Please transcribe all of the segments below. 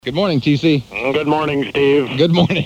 Good morning, TC. Good morning, Steve. Good morning.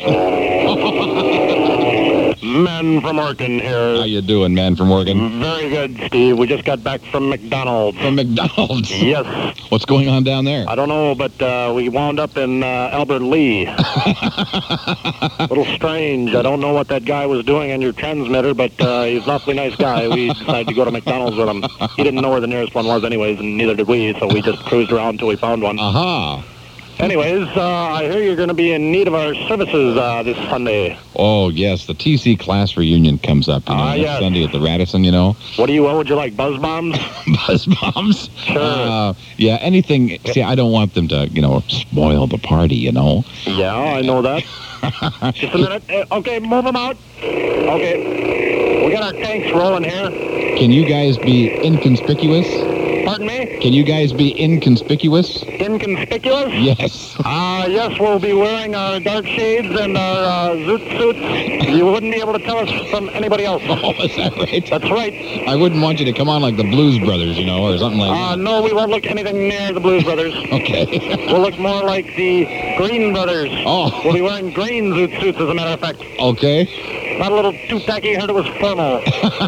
Men from Orkin here. How you doing, man from Oregon? Very good, Steve. We just got back from McDonald's. From McDonald's? Yes. What's going on down there? I don't know, but we wound up in Albert Lee. A little strange. I don't know what that guy was doing on your transmitter, but he's an awfully nice guy. We decided to go to McDonald's with him. He didn't know where the nearest one was anyways, and neither did we, so we just cruised around until we found one. Aha. Anyways, I hear you're going to be in need of our services this Sunday. Oh, yes. The TC class reunion comes up, next yes. Sunday at the Radisson, What would you like, buzz bombs? Buzz bombs? Sure. Yeah, anything. See, I don't want them to, spoil the party, Yeah, I know that. Just a minute. Okay, move them out. Okay. We got our tanks rolling here. Can you guys be inconspicuous? Pardon me? Can you guys be inconspicuous? Inconspicuous? Yes. Yes, we'll be wearing our dark shades and our zoot suits. You wouldn't be able to tell us from anybody else. Oh, is that right? That's right. I wouldn't want you to come on like the Blues Brothers, or something like that. No, we won't look anything near the Blues Brothers. Okay. We'll look more like the Green Brothers. Oh. We'll be wearing green zoot suits, as a matter of fact. Okay. Not a little too tacky. I heard it was formal.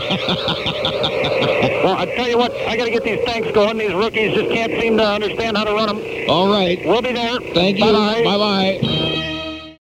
Well, I tell you what, I got to get these tanks going. These rookies just can't seem to understand how to run them. All right. We'll be there. Thank you. Bye-bye. Bye-bye.